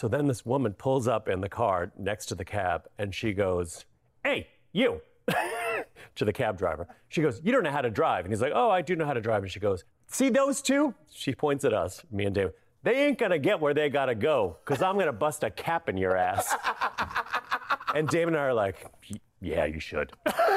So then this woman pulls up in the car next to the cab and she goes, "Hey, you," to the cab driver. She goes, "You don't know how to drive." And he's like, "Oh, I do know how to drive." And she goes, "See those two?" She points at us, me and David. "They ain't gonna get where they gotta go, because I'm gonna bust a cap in your ass." And David and I are like, "Yeah, you should."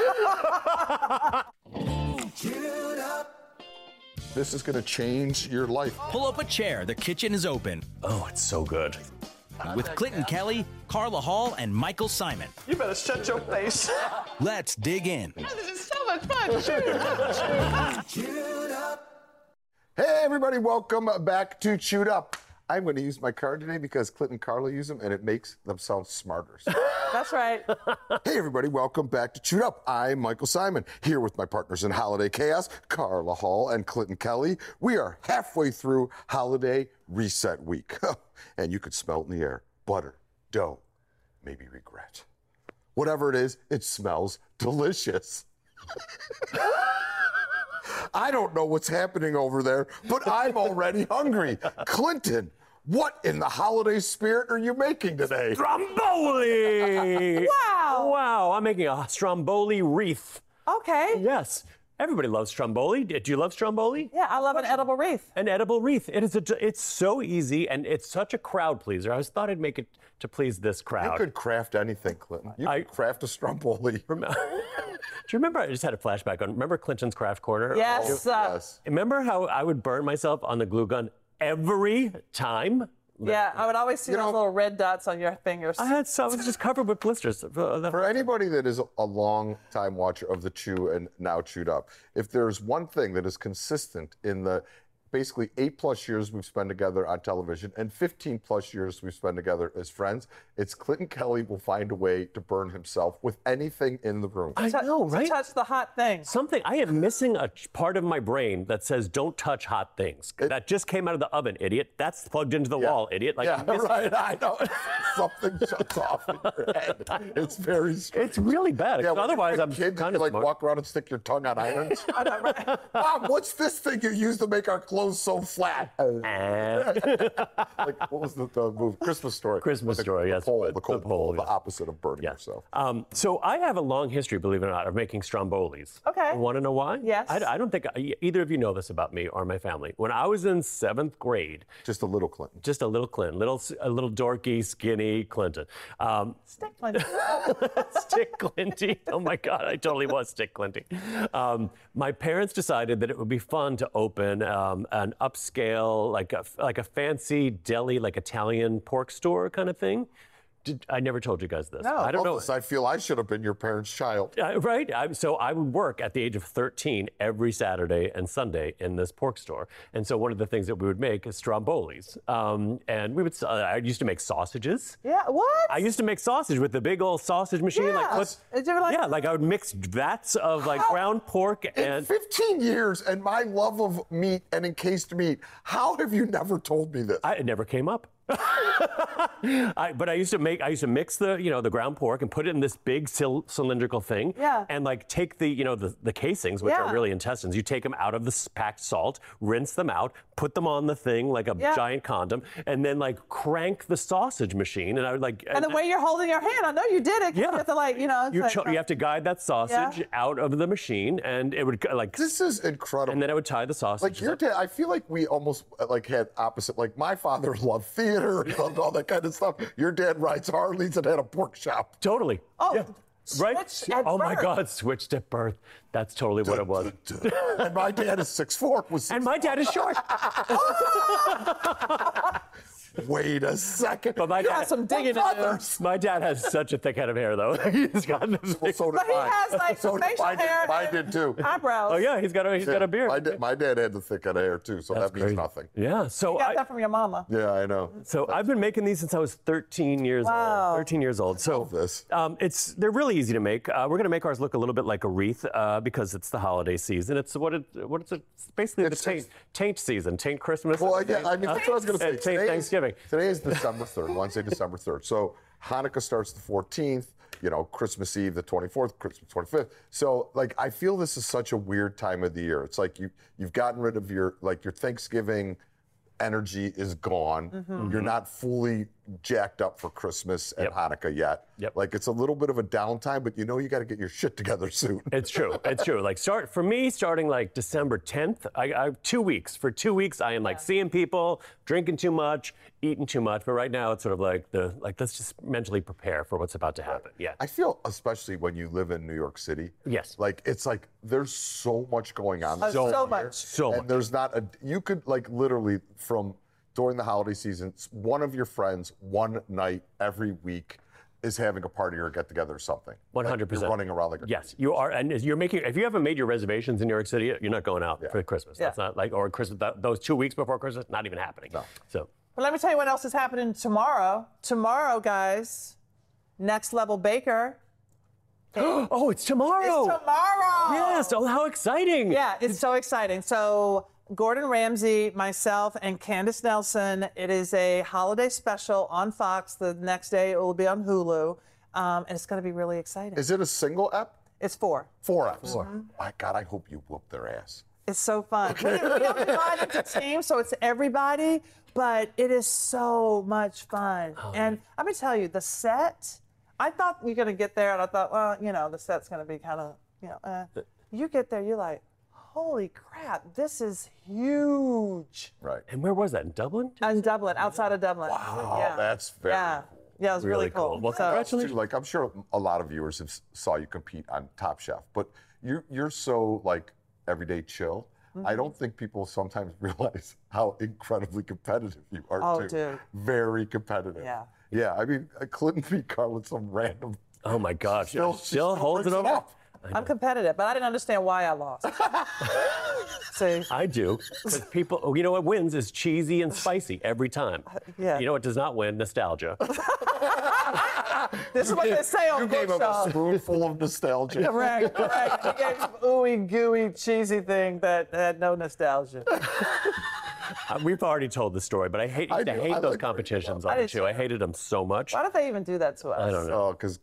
This is going to change your life. Pull up a chair. The kitchen is open. Oh, it's so good. With Clinton Kelly, Carla Hall, and Michael Simon. You better shut your face. Let's dig in. This is so much fun. Chewed Up. Hey, everybody, welcome back to Chewed Up. I'm going to use my card today because Clinton and Carla use them, and it makes them sound smarter. That's right. Hey, everybody, welcome back to Chewed Up. I'm Michael Simon, here with my partners in Holiday Chaos, Carla Hall and Clinton Kelly. We are halfway through Holiday Reset Week, and you could smell it in the air. Butter, dough, maybe regret. Whatever it is, it smells delicious. I don't know what's happening over there, but I'm already hungry. Clinton, what in the holiday spirit are you making today? Stromboli! Wow. Wow, I'm making a Stromboli wreath. Okay. Yes. Everybody loves Stromboli. Do you love Stromboli? Yeah, I love an edible wreath. An edible wreath. It's so easy, and it's such a crowd pleaser. I thought I'd make it to please this crowd. You could craft anything, Clinton. You could craft a Stromboli. Do you remember, I just had a flashback on, remember Clinton's Craft Corner? Yes. Yes. Remember how I would burn myself on the glue gun every time? Yeah, I would always see those little red dots on your fingers. I was just covered with blisters. For anybody that is a long time watcher of the Chew and now Chewed Up, if there's one thing that is consistent in the basically 8+ years we've spent together on television and 15+ years we've spent together as friends, it's Clinton Kelly will find a way to burn himself with anything in the room. I know, right? To touch the hot thing. I am missing a part of my brain that says don't touch hot things. That just came out of the oven, idiot. That's plugged into the wall, idiot. Like, yeah, right, I know. Something shuts off in your head. It's very strange. It's really bad. Yeah, Otherwise, I'm kid, kind of like smart. walk around and stick your tongue on irons. I know, right? Mom, what's this thing you use to make our clothes so flat? Like, what was the movie? Christmas Story. Christmas Story, yes. The cold pole, yeah. the opposite of burning yourself. So I have a long history, believe it or not, of making Strombolis. Okay. Want to know why? Yes. I don't think either of you know this about me or my family. When I was in 7th grade, Just a little Clinton. just a little Clinton, a little dorky, skinny Clinton. Stick Clinton. Stick Clinty. Oh my God, I totally was Stick Clinty. My parents decided that it would be fun to open an upscale, like a fancy deli, like Italian pork store kind of thing. I never told you guys this. No. I don't know. I feel I should have been your parents' child. Right? So I would work at the age of 13 every Saturday and Sunday in this pork store. And so one of the things that we would make is Strombolis. And we would. I used to make sausages. Yeah, what? I used to make sausage with the big old sausage machine. Yes. Is there like- I would mix vats of ground pork In and 15 years and my love of meat and encased meat, how have you never told me this? it never came up. But I used to mix the ground pork and put it in this big cylindrical thing. Yeah. And take the casings, which Yeah. are really intestines. You take them out of the packed salt, rinse them out, put them on the thing like a giant condom, and then crank the sausage machine. And I would And the way you're holding your hand, I know you did it. Yeah. You have to you have to guide that sausage Yeah. out of the machine, and it would This is incredible. and then I would tie the sausage. Like your dad, I feel like we almost had opposite. Like my father loved theater, loved all that kind of stuff. Your dad rides Harleys and had a pork shop. Totally. Oh, Yeah. Right? switched at Oh my birth. God, switched at birth. That's totally what it was. And my dad is 6'4". And my dad is short. Wait a second. But my You dad, got some digging to do. Brothers. my dad has such a thick head of hair, though. He's got this Well, big- so did But he mine. has so did facial mine, hair. mine did too. Eyebrows. Oh yeah, he's got a beard. My dad had the thick head of hair too, so That's that means crazy. nothing. Yeah. So You got that from your mama. Yeah, I know. So I've been making these since I was 13 years Wow. old. 13 years old. So love this. they're really easy to make. We're going to make ours look a little bit like a wreath because it's the holiday season. It's it's basically the taint season, taint Christmas. Well, yeah, I mean, that's what I was going to say. And taint Thanksgiving. Today is December 3rd, Wednesday, December 3rd. So Hanukkah starts the 14th, Christmas Eve, the 24th, Christmas 25th. So, I feel this is such a weird time of the year. It's like you've gotten rid of your Thanksgiving energy is gone. Mm-hmm. You're not fully jacked up for Christmas and Hanukkah yet. Yep. Like it's a little bit of a downtime, but you know you got to get your shit together soon. It's true. It's true. Like starting like December 10th, I 2 weeks. For 2 weeks, I am like seeing people, drinking too much, eating too much. But right now, it's sort of like let's just mentally prepare for what's about to happen. Yeah. I feel, especially when you live in New York City. Yes. Like it's like there's so much going on. So much. So and much. there's not you could like literally during the holiday season, one of your friends one night every week is having a party or a get together or something. 100%. You're running around like a Yes, you are, and you're making. If you haven't made your reservations in New York City, you're not going out for Christmas. Yeah. That's not like or Christmas. Those 2 weeks before Christmas, not even happening. No. So. But let me tell you what else is happening tomorrow. Tomorrow, guys, Next Level Baker. Oh, it's tomorrow. It's tomorrow. Yes. Oh, how exciting. Yeah, it's so exciting. So Gordon Ramsay, myself, and Candace Nelson. It is a holiday special on Fox. The next day it will be on Hulu. And it's going to be really exciting. Is it a single ep? It's 4. 4 eps. My God, I hope you whoop their ass. It's so fun. We have divided the team, so it's everybody, but it is so much fun. And let me tell you, the set, I thought we were going to get there, and I thought, well, you know, the set's going to be kind of, you get there, you're like, holy crap, this is huge. Right. And where was that? In Dublin? In Dublin, outside of Dublin. Wow, Yeah. that's very cool. Yeah, it was really cool. Well, So- congratulations. Like I'm sure a lot of viewers have saw you compete on Top Chef, but you're so like everyday chill. I don't think people sometimes realize how incredibly competitive you are Oh, too. dude. Very competitive. Yeah. Yeah, I mean, Clinton beat Carl with some random. Oh my gosh. Still holds it brings over. up. I'm competitive, but I didn't understand why I lost. See? I do. Because people, you know what wins is cheesy and spicy every time. Yeah. You know what does not win? Nostalgia. This is what they say on You gave him a Bookshelf. spoonful of nostalgia. Correct. You gave some ooey gooey cheesy thing that had no nostalgia. We've already told the story, but I hate I do. I those like competitions I on the did show. too. I hated them so much. Why did they even do that to us? I don't know. Oh, because.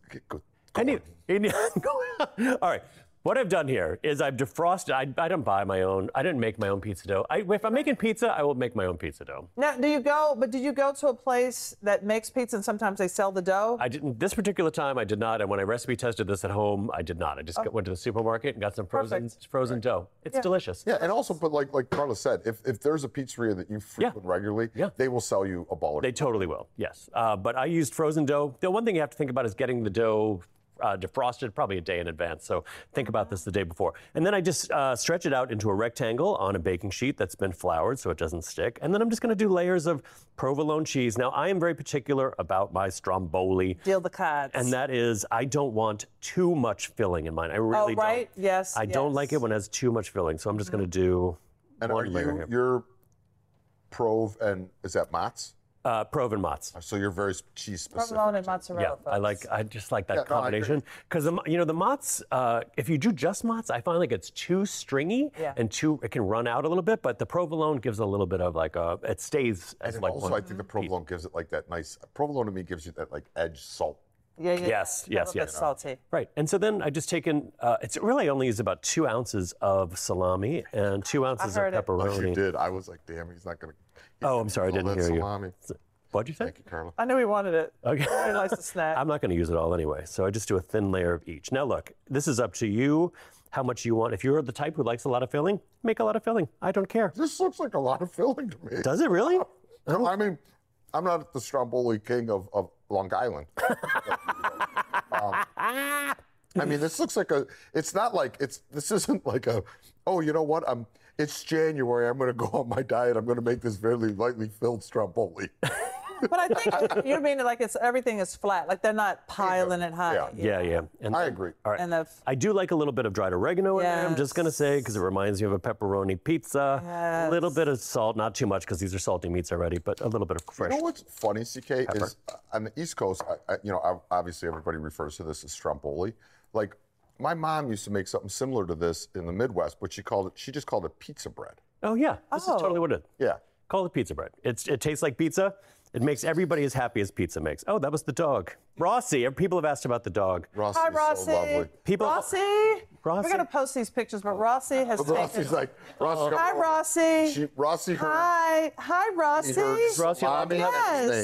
All right. What I've done here is I've defrosted. I don't buy my own. I didn't make my own pizza dough. If I'm making pizza, I will make my own pizza dough. Now, did you go to a place that makes pizza and sometimes they sell the dough? I didn't. This particular time, I did not. And when I recipe tested this at home, I did not. I just went to the supermarket and got some frozen dough. It's delicious. Yeah, and also, but like Carla said, if there's a pizzeria that you frequent regularly, they will sell you a ball. They totally will. Yes. But I used frozen dough. The one thing you have to think about is getting the dough defrosted probably a day in advance. So think about this the day before. And then I just stretch it out into a rectangle on a baking sheet that's been floured so it doesn't stick. And then I'm just going to do layers of provolone cheese. Now, I am very particular about my stromboli. Deal the cards. And that is, I don't want too much filling in mine. I really don't. right? Yes, I don't yes. like it when it has too much filling. So I'm just going to do And one layer here. you're Prove and is that Mott's? Prove and Mott's. So you're very cheese specific. Provolone and mozzarella. Yeah, I just like that Yeah, no, I agree. combination because the Mott's. If you do just Mott's, I find like it's too stringy and it can run out a little bit. But the provolone gives a little bit of like it stays as And like also, one. I think the provolone gives it like that nice. Provolone to me gives you that like edge salt. Yeah. Yes, A little bit yes. salty. Right, and so then I just taken. It's really only is about 2 ounces of salami and 2 ounces of heard it. Oh, pepperoni. you did. I was like, damn, he's not gonna. Oh, I'm sorry, I didn't hear you. Salami. What'd you say? Thank you, Carla. I knew he wanted it. Okay. He likes to snack. I'm not going to use it all anyway, so I just do a thin layer of each. Now look, this is up to you, how much you want. If you're the type who likes a lot of filling, make a lot of filling. I don't care. This looks like a lot of filling to me. Does it really? No, I mean, I'm not the Stromboli king of Long Island. I mean, this looks like it's not like, this isn't like you know what, it's January, I'm gonna go on my diet, I'm gonna make this very lightly filled Stromboli. But I think you mean like everything is flat, like they're not piling it high. Yeah. And I agree. All right. And I do like a little bit of dried oregano in there, I'm just going to say, because it reminds me of a pepperoni pizza. A little bit of salt, not too much, because these are salty meats already, but a little bit of fresh. You know what's funny, CK, is on the East Coast, obviously everybody refers to this as Stromboli. Like, my mom used to make something similar to this in the Midwest, but she just called it pizza bread. Oh, yeah. This is totally what it is. Yeah. Call it pizza bread. It tastes like pizza. It makes everybody as happy as pizza makes. Oh, that was the dog. Rossi. People have asked about the dog. Rossi Hi, is Rossi. so lovely. Rossi. Rossi? We're going to post these pictures, but Rossi has Rossi's taken... like, Rossi. Hi, Rossi. Rossi heard. Hi, He Rossi. heard Rossi, salami and his name. Yes.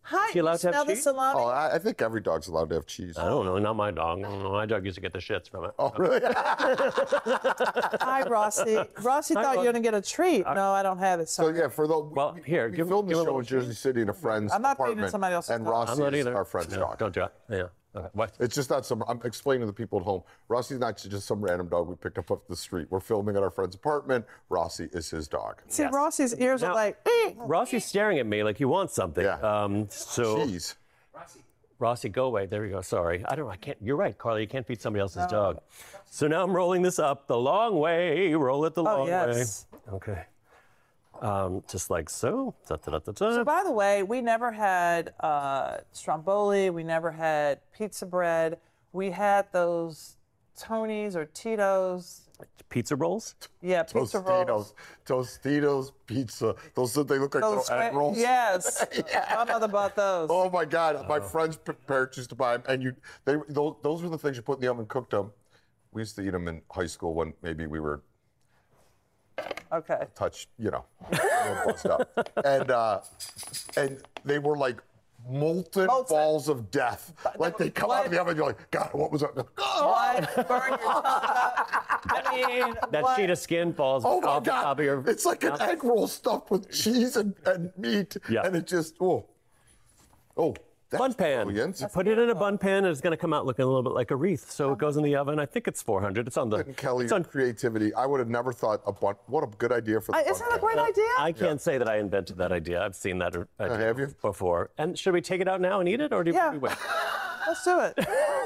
Hi, She allowed you to have smell the cheese? salami? Oh, I think every dog's allowed to have cheese. I don't know, not my dog. My dog used to get the shits from it. Oh, really? Hi, Rossi. Rossi thought you were going to get a treat. No, I don't have it. So Sorry. yeah, for the Well, here, we give- filmed the give a show little in Jersey City in a friend's I'm not feeding apartment, somebody else's and dog. Rossi I'm not is either. our friend's No, dog. don't do it. Yeah. Okay. What? It's just not some. I'm explaining to the people at home. Rossi's not just some random dog we picked up off the street. We're filming at our friend's apartment. Rossi is his dog. See, Yes. Rossi's ears Now- are like, Rossi's staring at me like he wants something. Yeah. So Cheese. Rossi, go away. There you go. Sorry. I don't know. I can't. You're right, Carla. You can't feed somebody else's dog. So now I'm rolling this up the long way. Roll it the long yes. way. Okay. Just like so. Da-da-da-da-da. So by the way, we never had stromboli. We never had pizza bread. We had those Tony's or Tito's. Pizza rolls? Yeah, pizza rolls. Tostitos, pizza. Those they look like Those little egg rolls. Yes. My mother bought those. Oh my God! My friends' parents used to buy them, and those were the things you put in the oven, cooked them. We used to eat them in high school when maybe we were Okay. touched, a little buzzed up, and they were like molten balls of death. Like they come out of the oven, you're like, God, what was that? What? Burn your tongue up. I mean, That what? sheet of skin falls Oh my off the top God! of your It's like an egg roll stuffed with cheese and meat, Yeah. and it just that's bun pan. brilliant. Put it in a bun pan, and it's going to come out looking a little bit like a wreath. So it goes in the oven. I think it's 400. It's on the. And Kelly, it's on- creativity. I would have never thought what a good idea for the Isn't bun that a pan. great idea? I can't say that I invented that idea. I've seen that idea have you? before. And should we take it out now and eat it, or do Yeah. we wait? Let's do it.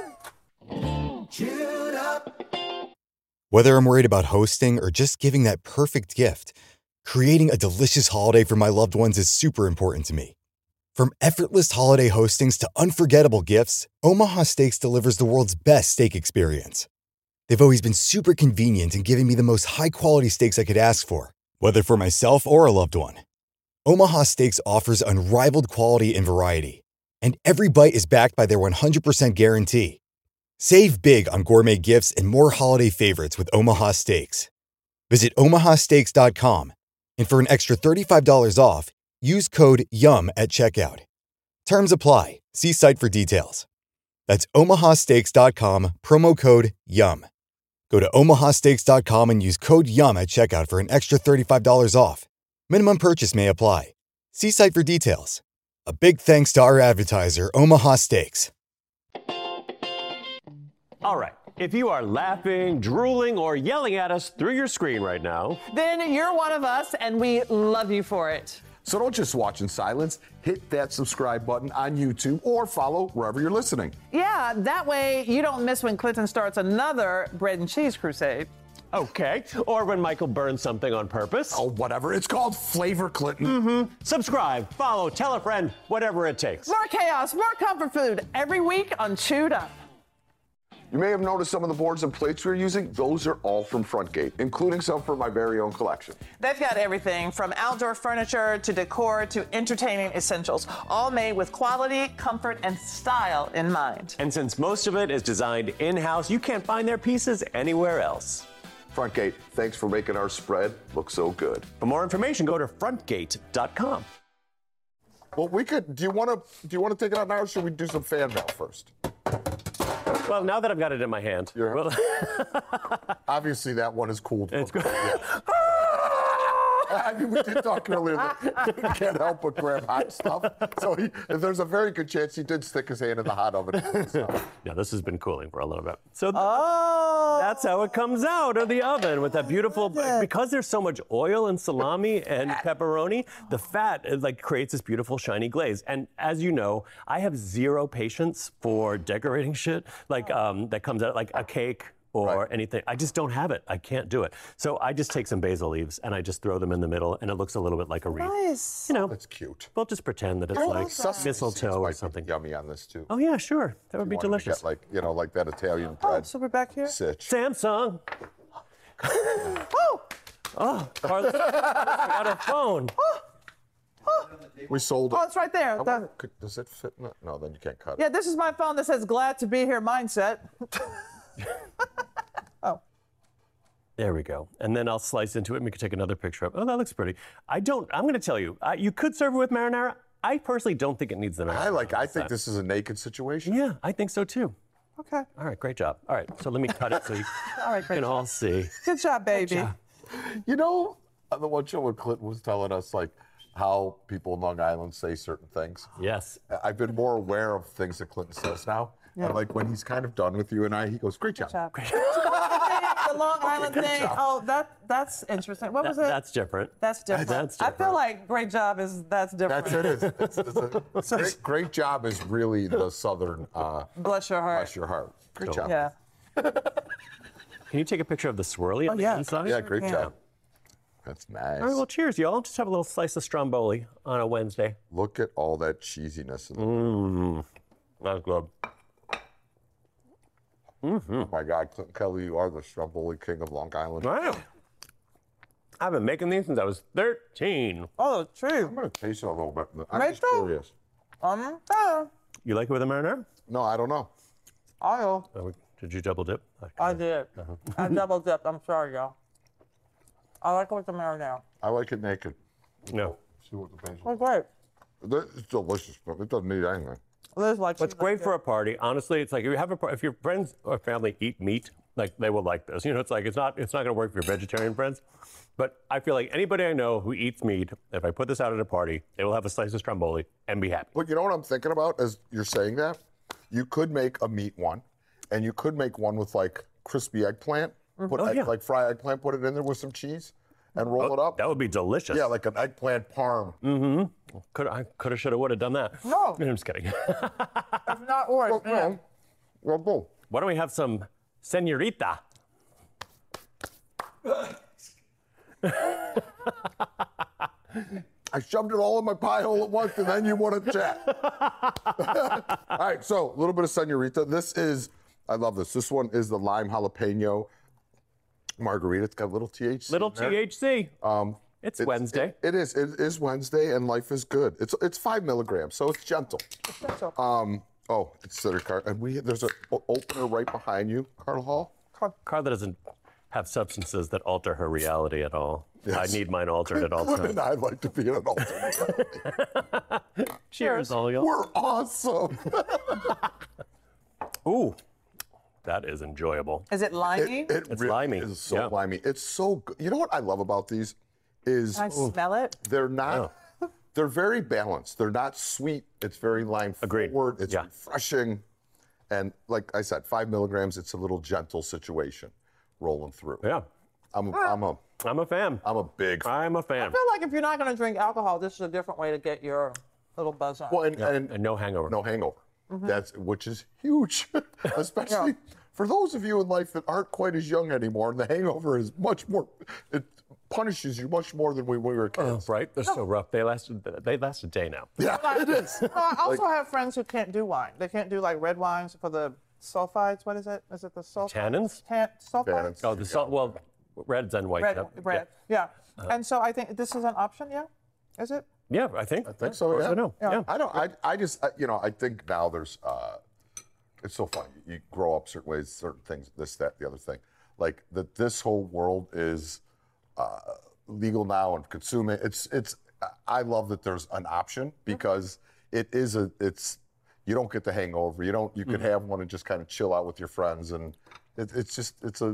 Whether I'm worried about hosting or just giving that perfect gift, creating a delicious holiday for my loved ones is super important to me. From effortless holiday hostings to unforgettable gifts, Omaha Steaks delivers the world's best steak experience. They've always been super convenient in giving me the most high-quality steaks I could ask for, whether for myself or a loved one. Omaha Steaks offers unrivaled quality and variety, and every bite is backed by their 100% guarantee. Save big on gourmet gifts and more holiday favorites with Omaha Steaks. Visit omahasteaks.com, and for an extra $35 off, use code YUM at checkout. Terms apply. See site for details. That's omahasteaks.com, promo code YUM. Go to omahasteaks.com and use code YUM at checkout for an extra $35 off. Minimum purchase may apply. See site for details. A big thanks to our advertiser, Omaha Steaks. All right. If you are laughing, drooling, or yelling at us through your screen right now, Then you're one of us, and we love you for it. So don't just watch in silence. Hit that subscribe button on YouTube or follow wherever you're listening. Yeah, that way you don't miss when Clinton starts another bread and cheese crusade. okay. Or when Michael burns something on purpose. Oh, whatever. It's called Flavor Clinton. Subscribe, follow, tell a friend, whatever it takes. More chaos, more comfort food every week on Chewed Up. You may have noticed some of the boards and plates we're using. Those are all from Frontgate, including some from my very own collection. They've got everything from outdoor furniture to decor to entertaining essentials, all made with quality, comfort, and style in mind. And since most of it is designed in-house, you can't find their pieces anywhere else. Frontgate, thanks for making our spread look so good. For more information, go to frontgate.com. Well, we could. Do you want to take it out now, or should we do some fan mail first? Well, now that I've got it in my hand, You're- well, Obviously, that one is cool. it's good. I mean, we did talk earlier that he can't help but grab hot stuff. So there's a very good chance he did stick his hand in the hot oven. Yeah, this has been cooling for a little bit. So Oh, that's how it comes out of the oven with that beautiful, because there's so much oil and salami and pepperoni, the fat creates this beautiful shiny glaze. And as you know, I have zero patience for decorating shit that comes out like a cake or anything. I just don't have it. I can't do it. So I just take some basil leaves and I just throw them in the middle and it looks a little bit like a wreath. nice. You know, That's cute. we'll just pretend that it's like mistletoe or something. Yummy on this too. Oh yeah, sure. That would be Wanted to delicious. Get like that Italian Oh, bread so we're back here? sitch. Samsung. Oh, Oh, Carla got a phone. We sold it. oh, it's right there. Does it fit? No, then you can't cut it. Yeah, this is my phone that says glad to be here mindset. There we go. And then I'll slice into it and we can take another picture of it. Oh, that looks pretty. I'm going to tell you, you could serve it with marinara. I personally don't think it needs the marionette. I think this is a naked situation. Yeah, I think so too. Okay. All right, great job. All right, so let me cut it so you All right, great can job. all see. Good job, baby. You know, on the one show when Clinton was telling us like how people in Long Island say certain things. Yes. I've been more aware of things that Clinton says now. And like when he's kind of done with you and I, he goes, "Great job." Good job. The Long Island thing. Oh, that's interesting. What was it? That's different. That's different. That's I different. feel like great job that's different. That's it. It's great job is really the Southern. Bless your heart. Bless your heart. Great job. Yeah. Can you take a picture of the swirly on the yeah. inside? Yeah, great Yeah. job. That's nice. All right, well, cheers, y'all. Just have a little slice of stromboli on a Wednesday. Look at all that cheesiness. In That's good. Oh my God, Clinton Kelly, you are the Stromboli king of Long Island. Wow. I've been making these since I was 13. Oh, true. I'm gonna taste it a little bit. I'm Me just too. curious. You like it with a marinara? No, I don't know. Oh, Did you double dip? I did. I double dipped. I'm sorry, y'all. I like it with the marinara. I like it naked. No. See what the basil. Oh, great. It's delicious, but it doesn't need anything. Liz likes What's great for a party, honestly, it's like if you have if your friends or family eat meat, like they will like this. You know, it's like it's not going to work for your vegetarian friends. But I feel like anybody I know who eats meat, if I put this out at a party, they will have a slice of stromboli and be happy. But you know what I'm thinking about as you're saying that? You could make a meat one, and you could make one with like crispy eggplant. Put yeah. like fry eggplant, put it in there with some cheese, and roll it up. That would be delicious. Yeah, like an eggplant parm. Coulda, shoulda, woulda done that. No. I'm just kidding. If not worse. Well, well, boom. Why don't we have some señorita? I shoved it all in my pie hole at once, and then you want to chat. All right, so a little bit of señorita. This is, I love this. This one is the lime jalapeno margarita. It's got a little THC. Little in there. THC. It's Wednesday. It is Wednesday, and life is good. It's 5 milligrams, so it's gentle. It's Center Car, and there's an opener right behind you, Carla Hall. Carla doesn't have substances that alter her reality at all. Yes. I need mine altered at all And times. I'd like to be in an alternate. Cheers, all y'all. We're awesome. Ooh, that is enjoyable. Is it limey? It It's really limey, is so yeah. limey. It's so good. You know what I love about these is Can I smell it? they're not. They're very balanced. They're not sweet. It's very lime Agreed. forward. It's Yeah. refreshing, and like I said, 5 milligrams. It's a little gentle situation rolling through. Yeah, I'm a fan. I'm a big. I'm a fan. I feel like if you're not going to drink alcohol, this is a different way to get your little buzz on. Well, and And no hangover. no hangover. Which is huge, especially for those of you in life that aren't quite as young anymore. The hangover is much more. It punishes you much more than when we were kids. Right? They're so rough. They last a day now. Yeah, it is. I also have friends who can't do wine. They can't do like red wines for the sulfides. What is it? Is it the sulfides? Tannins? Sulfides? Tannins. Oh, the salt. Well, reds and whites. Red. Yeah. And so I think this is an option. Yeah. Is it? Yeah, I think. I think so. Yeah. I know. Yeah. I don't. I just. I think now there's. It's so funny. You grow up certain ways, certain things, this, that, the other thing. Like that. This whole world is legal now and consuming. It's. I love that there's an option because it is a. It's. You don't get the hangover. You don't. You can have one and just kind of chill out with your friends, and it's just. It's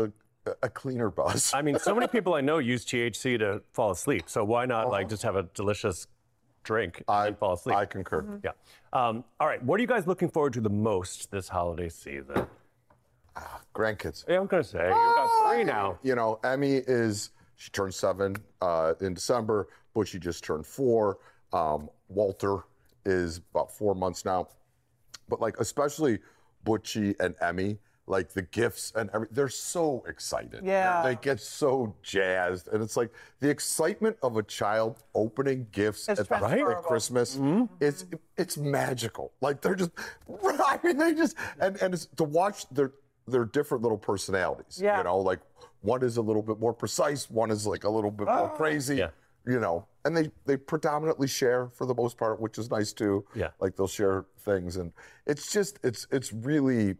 a cleaner buzz. I mean, so many people I know use THC to fall asleep. So why not like just have a delicious drink and fall asleep? I concur. Yeah. All right. What are you guys looking forward to the most this holiday season? Grandkids. Yeah, I'm gonna say you've got 3 now. You know, Emmy she turned 7 in December. Butchie just turned 4. Walter is about 4 months now. But like, especially Butchie and Emmy, like the gifts and everything, they're so excited. Yeah. They get so jazzed. And it's like the excitement of a child opening gifts It's at transferable. Christmas, it's magical. Like they're just, I mean, they just, and it's to watch their different little personalities. Yeah. You know, like one is a little bit more precise, one is like a little bit more crazy. Yeah. You know, and they predominantly share for the most part, which is nice too. Yeah. Like they'll share things, and it's just it's really.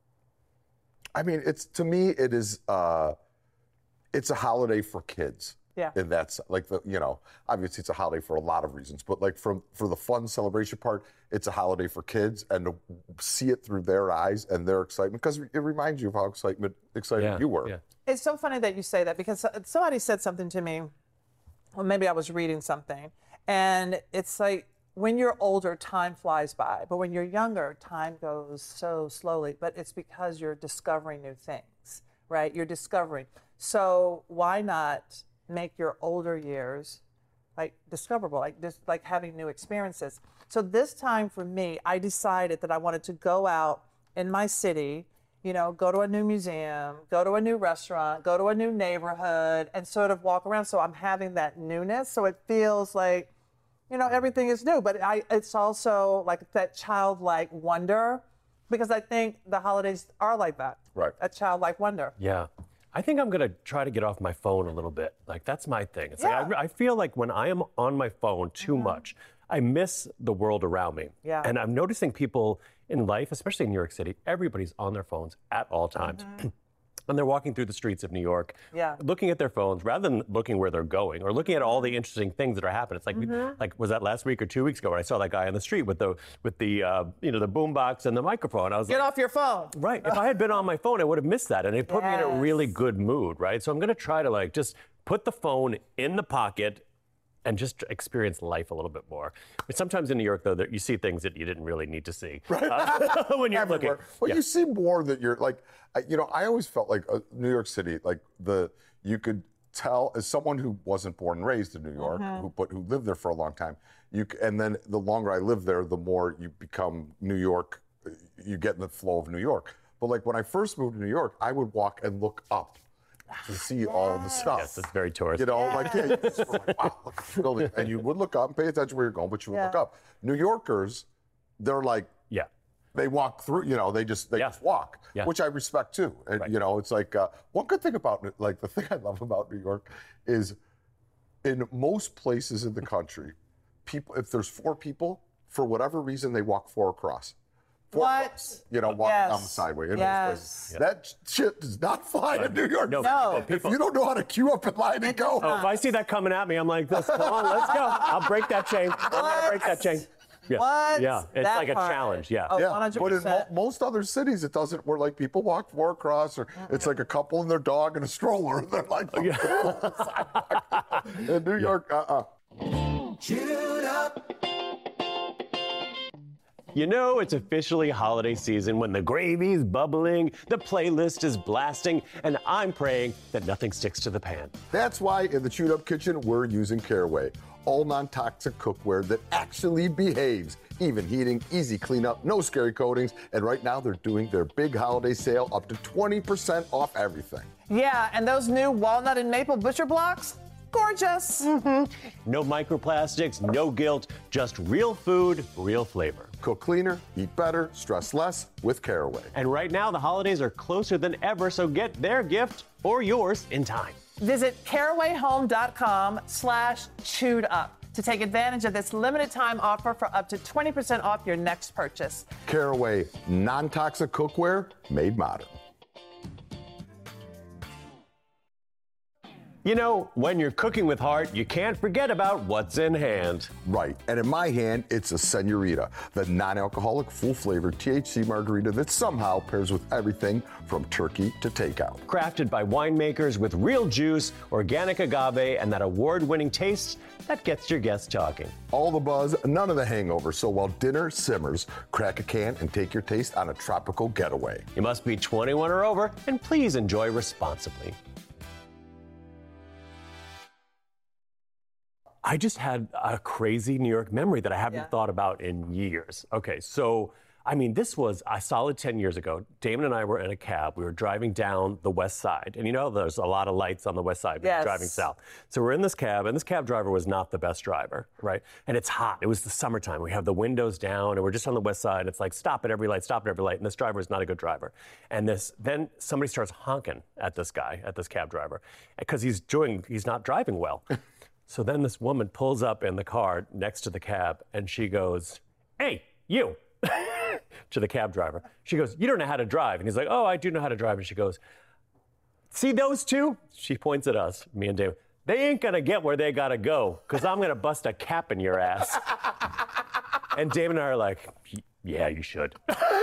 I mean, to me it is it's a holiday for kids. Yeah. And that's like obviously it's a holiday for a lot of reasons, but like for the fun celebration part, it's a holiday for kids, and to see it through their eyes and their excitement, because it reminds you of how excited you were. Yeah. It's so funny that you say that, because somebody said something to me, or maybe I was reading something, and it's like, when you're older, time flies by, but when you're younger, time goes so slowly, but it's because you're discovering new things, right? You're discovering. So why not make your older years like discoverable, like having new experiences? So this time for me, I decided that I wanted to go out in my city, go to a new museum, go to a new restaurant, go to a new neighborhood, and sort of walk around. So I'm having that newness. So it feels like, everything is new, but it's also like that childlike wonder, because I think the holidays are like that. Right. A childlike wonder. Yeah. I think I'm going to try to get off my phone a little bit. Like, that's my thing. It's like, I feel like when I am on my phone too much, I miss the world around me. Yeah. And I'm noticing people in life, especially in New York City, everybody's on their phones at all times. And they're walking through the streets of New York, looking at their phones rather than looking where they're going or looking at all the interesting things that are happening. It's like, like, was that last week or 2 weeks ago when I saw that guy on the street with the boombox and the microphone? I was Get off your phone. Right. If I had been on my phone, I would have missed that, and it put me in a really good mood, right? So I'm going to try to just put the phone in the pocket and just experience life a little bit more. But sometimes in New York, though, you see things that you didn't really need to see when you're looking. Well, you see more that you're like, I always felt like New York City, you could tell, as someone who wasn't born and raised in New York, who lived there for a long time, and then the longer I lived there, the more you become New York, you get in the flow of New York. But like when I first moved to New York, I would walk and look up to see all the stuff. Yes, it's very tourist. You just were like, wow, look at the building. And you would look up and pay attention where you're going, but you would look up. New Yorkers, they're like, they walk through, they just walk, which I respect too. And, it's like, one good thing about, the thing I love about New York is in most places in the country, people, if there's 4 people, for whatever reason, they walk 4 across. What? Walking down the sideway. Yes. That shit does not fly in New York. No. If you don't know how to queue up in line and go. If I see that coming at me, I'm like, come on, let's go. I'll break that chain. I'll break that chain. Yeah. What? Yeah, it's That like a part. challenge. Yeah. Oh, Yeah, 100%. but in most other cities, it doesn't. Where like people walk 4 across, or it's like a couple and their dog and a stroller. They're like, in New York, Chewed up. It's officially holiday season when the gravy's bubbling, the playlist is blasting, and I'm praying that nothing sticks to the pan. That's why in the Chewed Up Kitchen, we're using Caraway, all non-toxic cookware that actually behaves. Even heating, easy cleanup, no scary coatings, and right now they're doing their big holiday sale up to 20% off everything. Yeah, and those new walnut and maple butcher blocks, gorgeous. No microplastics, no guilt, just real food, real flavor. Cook cleaner, eat better, stress less with Caraway. And right now, the holidays are closer than ever, so get their gift or yours in time. Visit carawayhome.com/chewed up to take advantage of this limited time offer for up to 20% off your next purchase. Caraway, non-toxic cookware made modern. When you're cooking with heart, you can't forget about what's in hand. Right, and in my hand, it's a Senorita, the non-alcoholic, full-flavored THC margarita that somehow pairs with everything from turkey to takeout. Crafted by winemakers with real juice, organic agave, and that award-winning taste that gets your guests talking. All the buzz, none of the hangover, so while dinner simmers, crack a can and take your taste on a tropical getaway. You must be 21 or over, and please enjoy responsibly. I just had a crazy New York memory that I haven't thought about in years. Okay, so, this was a solid 10 years ago. Damon and I were in a cab. We were driving down the west side. And there's a lot of lights on the west side when you're driving south. So we're in this cab, and this cab driver was not the best driver, right? And it's hot. It was the summertime. We have the windows down, and we're just on the west side. It's like, stop at every light, stop at every light. And this driver is not a good driver. And then somebody starts honking at this guy, at this cab driver, because he's not driving well. So then this woman pulls up in the car next to the cab, and she goes, "Hey, you," to the cab driver. She goes, "You don't know how to drive." And he's like, "Oh, I do know how to drive." And she goes, "See those 2?" She points at us, me and Dave. they ain't gonna get where they gotta go, because I'm gonna bust a cap in your ass. And Damon and I are like, yeah, you should.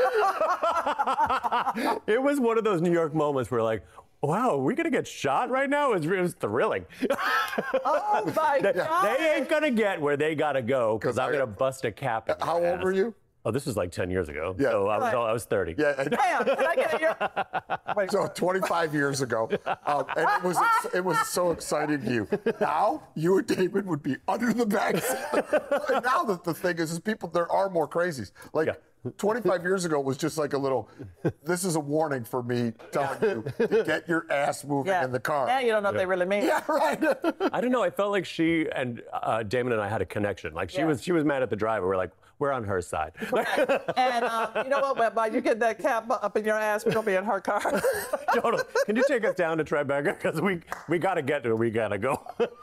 It was one of those New York moments where like, wow, are we gonna get shot right now? It was thrilling. Oh my God. They ain't gonna get where they gotta go, because I'm gonna bust a cap in your How old ass. were you? Oh, this was like 10 years ago. Yeah. So I was 30. Yeah. Damn, can I get a year? So 25 years ago, and it was so exciting to you. Now you and David would be under the backseat. And now the thing is people, there are more crazies. Like 25 years ago was just like a little. This is a warning for me telling you to get your ass moving in the car. Now you don't know what they really mean. Yeah, right. I don't know. I felt like she and Damon and I had a connection. Like she was mad at the driver. We're like, we're on her side. And you know what? When you get that cap up in your ass, we're gonna be in her car. Totally. Can you take us down to Tribeca? Because we got to get to where we got to go.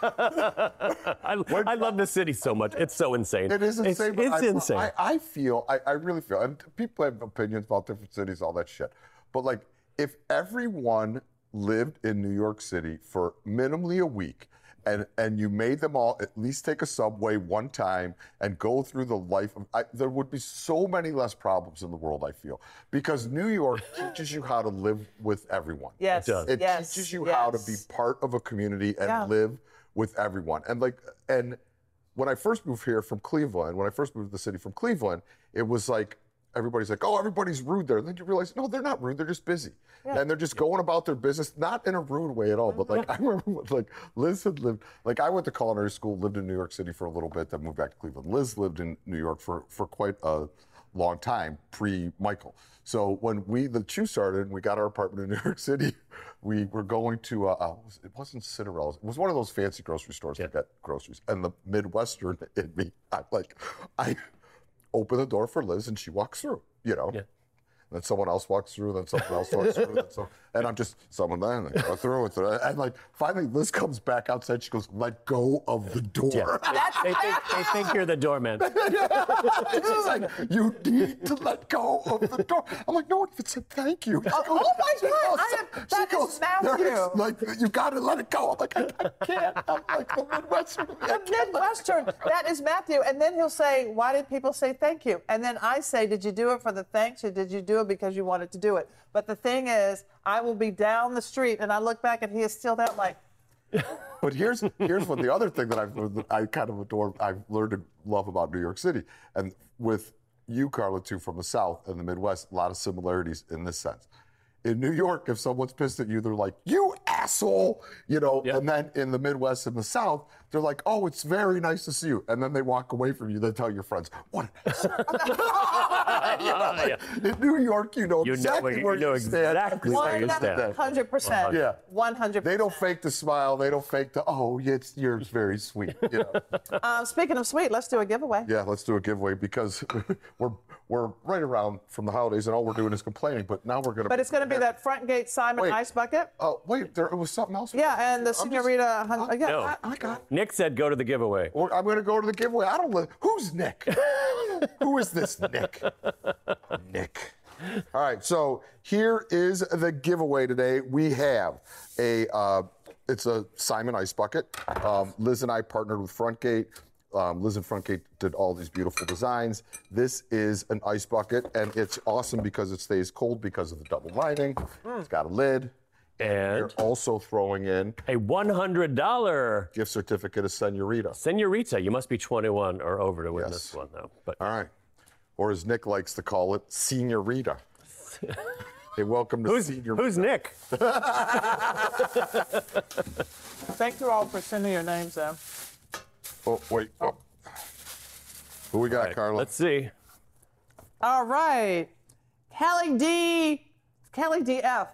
I love the city so much. It's so insane. It is insane. It's insane. I really feel, and people have opinions about different cities, all that shit. But like, if everyone lived in New York City for minimally a week, and you made them all at least take a subway one time and go through the life of, there would be so many less problems in the world, I feel. Because New York teaches you how to live with everyone. Yes. It does. It teaches you how to be part of a community and live with everyone. And when I first moved here from Cleveland, when I first moved to the city from Cleveland, it was like, everybody's like, oh, everybody's rude there. And then you realize, no, they're not rude. They're just busy. Yeah. And they're just going about their business, not in a rude way at all. But like, I remember like Liz had lived, like I went to culinary school, lived in New York City for a little bit, then moved back to Cleveland. Liz lived in New York for quite a long time, pre-Michael. So when the Chew started and we got our apartment in New York City, we were going to, it wasn't Cinderella's, it was one of those fancy grocery stores to get groceries. And the Midwestern in me, I open the door for Liz and she walks through, you know. Yeah. And then someone else walks through, then someone else walks through, and I'm just, someone then, they go through it. And like, finally Liz comes back outside, she goes, let go of the door. Yeah. They think you're the doorman. She's like, you need to let go of the door. I'm like, no one even said thank you. Oh my God, that is Matthew. Like, you gotta let it go. I'm like, I can't. I'm like, the Midwestern. The Midwestern, that is Matthew. And then he'll say, why did people say thank you? And then I say, did you do it for the thanks or did you do it because you wanted to do it? But the thing is, I will be down the street and I look back and he is still there like. But here's what the other thing that I've learned that I kind of adore, I've learned to love about New York City. And with you, Carla, too, from the South and the Midwest, a lot of similarities in this sense. In New York, if someone's pissed at you, they're like, you asshole, you know, and then in the Midwest and the South, they're like, oh, it's very nice to see you. And then they walk away from you, they tell your friends, what an asshole. You know, like, in New York, you know exactly where you stand. 100%. Yeah. 100%. They don't fake the smile, they don't fake the, oh, you're very sweet, you know. Speaking of sweet, let's do a giveaway. Yeah, let's do a giveaway because we're right around from the holidays and all we're doing is complaining, but now we're going to. But it's going to be that front gate Simon ice bucket. Oh, wait, it was something else? Yeah, and the Senorita. No. I got it. Nick said go to the giveaway. I'm going to go to the giveaway. I don't know. Who's Nick? Who is this Nick? Nick. All right, so here is the giveaway today. We have it's a Simon ice bucket. Liz and I partnered with Frontgate. Liz and Frontgate did all these beautiful designs. This is an ice bucket, and it's awesome because it stays cold because of the double lining. It's got a lid. And you're also throwing in a $100 gift certificate of Senorita. Senorita, you must be 21 or over to win this one, though. But all right. Or as Nick likes to call it, Senorita. Hey, welcome to Senorita. Who's Nick? Thank you all for sending your names in. Oh, wait. Oh. Who we got, Carla? Let's see. All right. Kelly DF.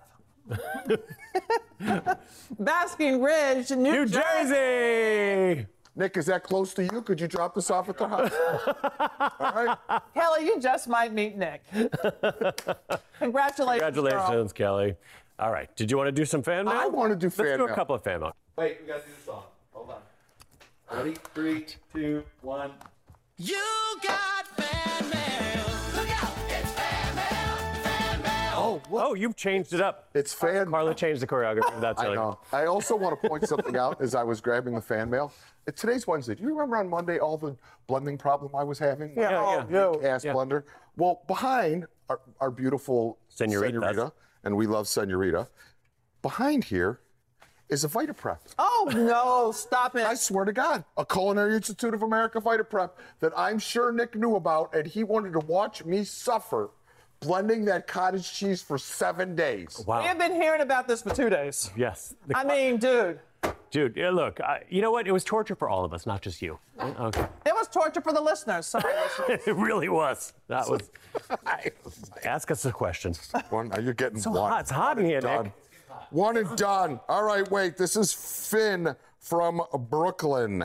Basking Ridge, New Jersey. Nick, is that close to you? Could you drop this off at the house? All right. Kelly, you just might meet Nick. Congratulations. Congratulations, Kelly. All right. Did you want to do some fan mail? I want to do fan mail. Let's do a couple of fan mail. Wait, we got to do the song. Hold on. Ready? 3, 2, 1. You got fan mail. Look out, it's fan mail, fan mail. Oh, Oh, you've changed it up. It's fan. Carla changed the choreography. That's I really know. I also want to point something out as I was grabbing the fan mail. Today's Wednesday. Do you remember on Monday all the blending problem I was having? Yeah. Cast blender. Well, behind our beautiful Senorita, and we love Senorita, behind here is a VitaPrep. Oh, no, stop it. I swear to God, a Culinary Institute of America VitaPrep that I'm sure Nick knew about, and he wanted to watch me suffer blending that cottage cheese for 7 days. Wow. We have been hearing about this for 2 days. Yes. I mean, dude. Dude, yeah, look, you know what? It was torture for all of us, not just you. Okay. It was torture for the listeners. Sorry, listeners. It really was. That was. Ask us a question. One, you're getting So one. hot. It's hot in here, Done. Nick. One and done. All right, wait. This is Finn from Brooklyn.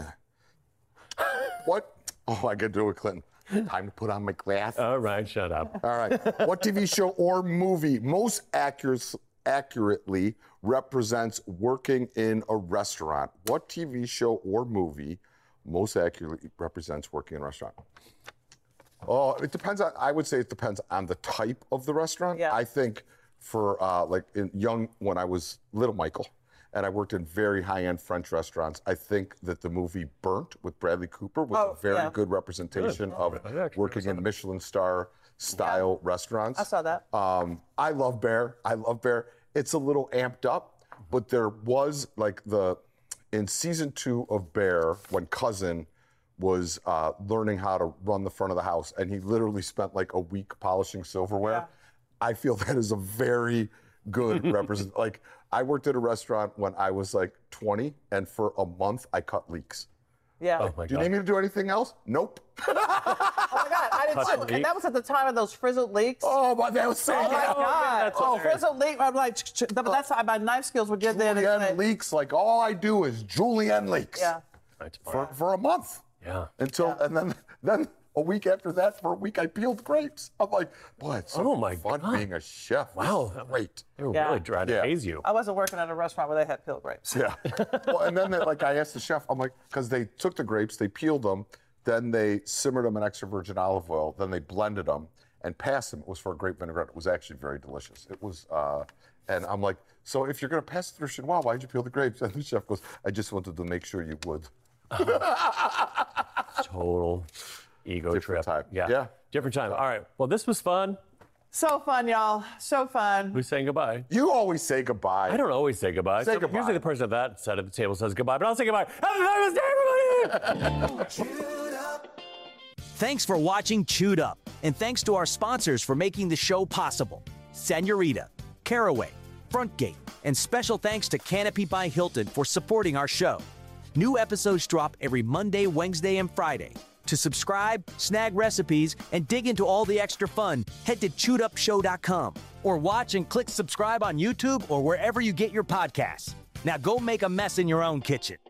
What? Oh, I could do it, Clinton. Time to put on my glass. All right, shut up. All right. What TV show or movie most accurately represents working in a restaurant? What TV show or movie most accurately represents working in a restaurant? Oh, it depends on, I would say it depends on the type of the restaurant. Yeah. I think for when I was little Michael, and I worked in very high-end French restaurants, I think that the movie Burnt with Bradley Cooper was a very good representation of working in Michelin star style restaurants. I saw that. I love Bear. It's a little amped up, but there was in season 2 of Bear, when Cousin was learning how to run the front of the house, and he literally spent like a week polishing silverware. Yeah. I feel that is a very good represent. Like, I worked at a restaurant when I was like 20, and for a month I cut leaks. Yeah. Oh my Do you God. need me to do anything else? Nope. Oh my God, I did Cut too. leak? And that was at the time of those frizzled leeks. Oh, but that was so Oh my bad. God! that's Oh, hilarious. frizzled leek. I'm like, but that's how my knife skills were good then. Julienne leaks. Like, all I do is Julienne leaks. Yeah. That's fine. For a month. Yeah. And then a week after that, for a week, I peeled grapes. I'm like, boy, it's so Oh, my fun God. being a chef. Wow. This is great. They were Yeah. really trying to Yeah. haze you. I wasn't working at a restaurant where they had peeled grapes. Yeah. Well, and then I asked the chef, I'm like, because they took the grapes, they peeled them, then they simmered them in extra virgin olive oil, then they blended them and passed them. It was for a grape vinaigrette. It was actually very delicious. It was, and I'm like, so if you're going to pass it through chinois, why'd you peel the grapes? And the chef goes, I just wanted to make sure you would. Total ego Different trip. time. Yeah. Different time. All right. Well, this was fun. So fun, y'all. So fun. Who's saying goodbye? You always say goodbye. I don't always say goodbye. Say goodbye. Usually the person at that side of the table says goodbye, but I'll say goodbye. Have a nice day, everybody! Thanks for watching Chewed Up, and thanks to our sponsors for making the show possible: Senorita, Caraway, Frontgate, and special thanks to Canopy by Hilton for supporting our show. New episodes drop every Monday, Wednesday, and Friday. To subscribe, snag recipes, and dig into all the extra fun, head to chewedupshow.com or watch and click subscribe on YouTube or wherever you get your podcasts. Now go make a mess in your own kitchen.